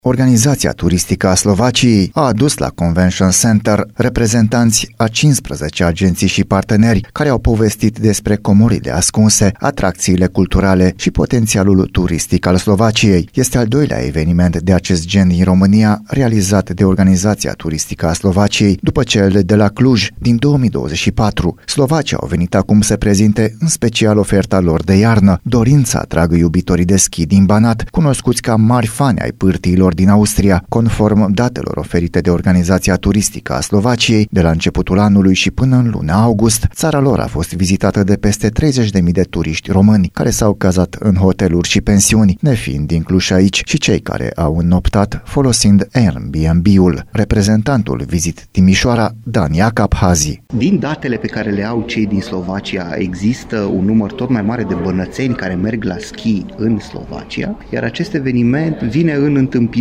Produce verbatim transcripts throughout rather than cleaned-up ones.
Organizația turistică a Slovaciei a adus la Convention Center reprezentanți a cincisprezece agenții și parteneri care au povestit despre comorile ascunse, atracțiile culturale și potențialul turistic al Slovaciei. Este al doilea eveniment de acest gen din România realizat de Organizația turistică a Slovaciei după cele de la Cluj din două mii douăzeci și patru. Slovacii au venit acum să prezinte în special oferta lor de iarnă, dorind să atragă iubitorii de schi din Banat, cunoscuți ca mari fani ai pârtiilor din Austria, conform datelor oferite de Organizația turistică a Slovaciei. De la începutul anului și până în luna august, țara lor a fost vizitată de peste treizeci de mii de turiști români, care s-au cazat în hoteluri și pensiuni, nefiind incluși aici și cei care au înnoptat folosind Airbnb-ul. Reprezentantul Visit Timișoara, Dan Jakab-Hazi. Din datele pe care le au cei din Slovacia, există un număr tot mai mare de bănățeni care merg la schi în Slovacia, iar acest eveniment vine în întâmpinarea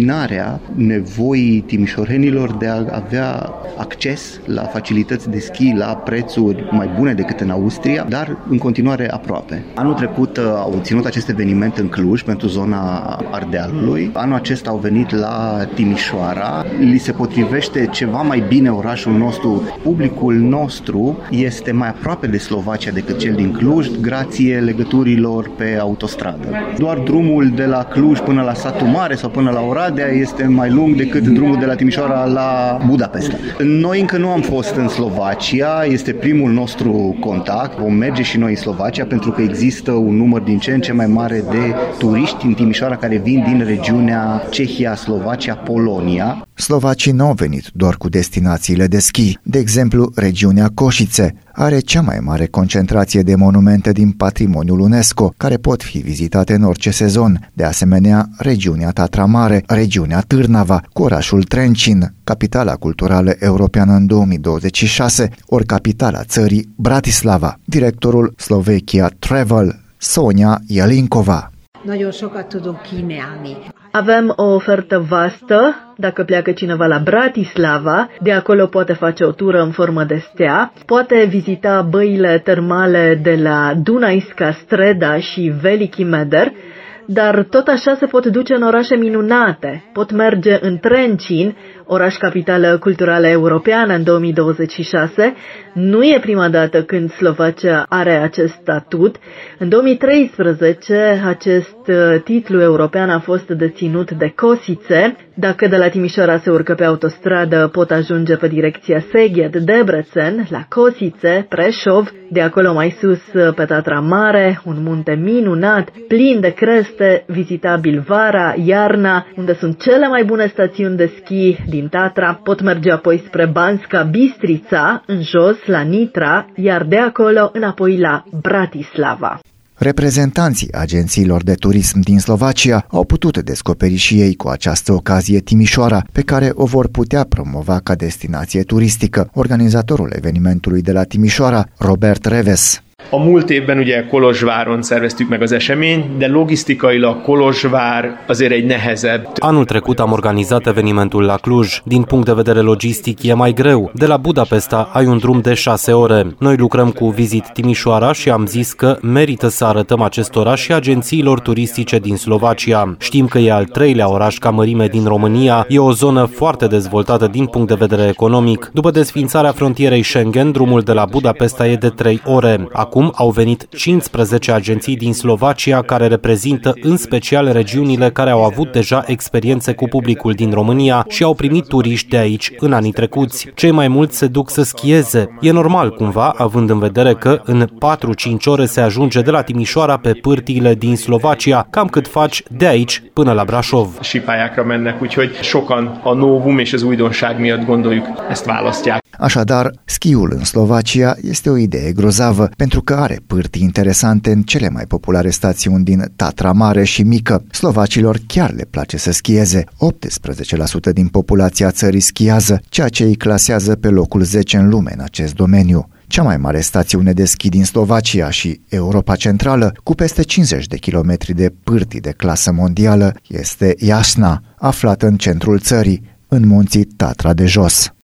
nevoii timișorenilor de a avea acces la facilități de schi la prețuri mai bune decât în Austria, dar în continuare aproape. Anul trecut au ținut acest eveniment în Cluj pentru zona Ardealului. Anul acesta au venit la Timișoara. Li se potrivește ceva mai bine orașul nostru. Publicul nostru este mai aproape de Slovacia decât cel din Cluj, grație legăturilor pe autostradă. Doar drumul de la Cluj până la Satu Mare sau până la Oradea este mai lung decât drumul de la Timișoara la Budapesta. Noi încă nu am fost în Slovacia, este primul nostru contact. Vom merge și noi în Slovacia pentru că există un număr din ce în ce mai mare de turiști în Timișoara care vin din regiunea Cehia, Slovacia, Polonia. Slovacii nu au venit doar cu destinațiile de schi. De exemplu, regiunea Coșițe are cea mai mare concentrație de monumente din patrimoniul UNESCO, care pot fi vizitate în orice sezon. De asemenea, regiunea Tatra Mare, regiunea Târnava, cu orașul Trencin, capitala culturală europeană în două mii douăzeci și șase, ori capitala țării Bratislava. Directorul Slovakia Travel, Sonia Jelinkova. Avem o ofertă vastă. Dacă pleacă cineva la Bratislava, de acolo poate face o tură în formă de stea, poate vizita băile termale de la Dunajska Streda și Veliki Meder, dar tot așa se pot duce în orașe minunate. Pot merge în Trencin, oraș capitală culturală europeană în două mii douăzeci și șase. Nu e prima dată când Slovacia are acest statut. În două mii treisprezece acest titlu european a fost deținut de Košice. Dacă de la Timișoara se urcă pe autostradă, pot ajunge pe direcția Szeged-Debrecen, la Košice, Preșov, de acolo mai sus pe Tatra Mare, un munte minunat, plin de creste, vizitabil vara, iarna, unde sunt cele mai bune stațiuni de schi din Tatra. Pot merge apoi spre Banska Bistrița, în jos, la Nitra, iar de acolo înapoi la Bratislava. Reprezentanții agențiilor de turism din Slovacia au putut descoperi și ei cu această ocazie Timișoara, pe care o vor putea promova ca destinație turistică. Organizatorul evenimentului de la Timișoara, Robert Reves. A múlt évben ugye Kolozsváron szerveztük meg az eseményt, de logisztikailag Kolozsvár azért egy nehezebb. Anul trecut am organizat evenimentul la Cluj. Din punct de vedere logistic e mai greu. De la Budapesta ai un drum de șase ore. Noi lucrăm cu Visit Timișoara și am zis că merită să arătăm acest oraș și agențiilor turistice din Slovacia. Știm că e al treilea oraș ca mărime din România, e o zonă foarte dezvoltată din punct de vedere economic. După desființarea frontierei Schengen, drumul de la Budapesta e de trei ore. Acum au venit cincisprezece agenții din Slovacia care reprezintă în special regiunile care au avut deja experiențe cu publicul din România și au primit turiști de aici în anii trecuți. Cei mai mulți se duc să schieze. E normal cumva, având în vedere că în patru-cinci ore se ajunge de la Timișoara pe pârtiile din Slovacia, cam cât faci de aici până la Brașov. Sípályákra mennek, úgyhogy sokan a novum és az újdonság miatt gondoljuk ezt választják. Așadar, schiul în Slovacia este o idee grozavă, pentru că are pârtii interesante în cele mai populare stațiuni din Tatra Mare și Mică. Slovacilor chiar le place să schieze. optsprezece la sută din populația țării schiază, ceea ce îi clasează pe locul zece în lume în acest domeniu. Cea mai mare stațiune de schi din Slovacia și Europa Centrală, cu peste cincizeci de kilometri de pârtii de clasă mondială, este Jasna, aflată în centrul țării, în munții Tatra de Jos.